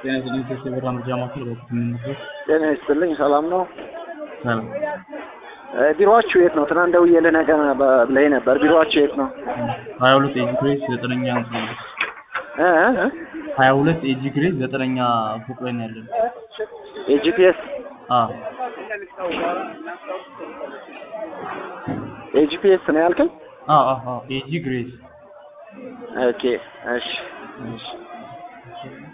ጤና ይስጥልኝ ከሰበራ መረጃ ማዕከል በኩል ነው። ጤና ይስጥልኝ ሰላም ነው። ሰላም። ቢሮአችሁ የት ነው? ትናንት ደውዬልህ ነገር ብለኸኝ ነበር። ቢሮአችሁ የት ነው? 22 ኤጂ ግሬስ 9ኛ ፎቅ ላይ 22 ኤጂ ግሬስ 9ኛ ፎቅ ላይ ነው ያለው። ኤጂፒኤስ ኤጂፒኤስ ነው ያልከኝ? ኤጂ ግሬስ። ኦኬ እሺ።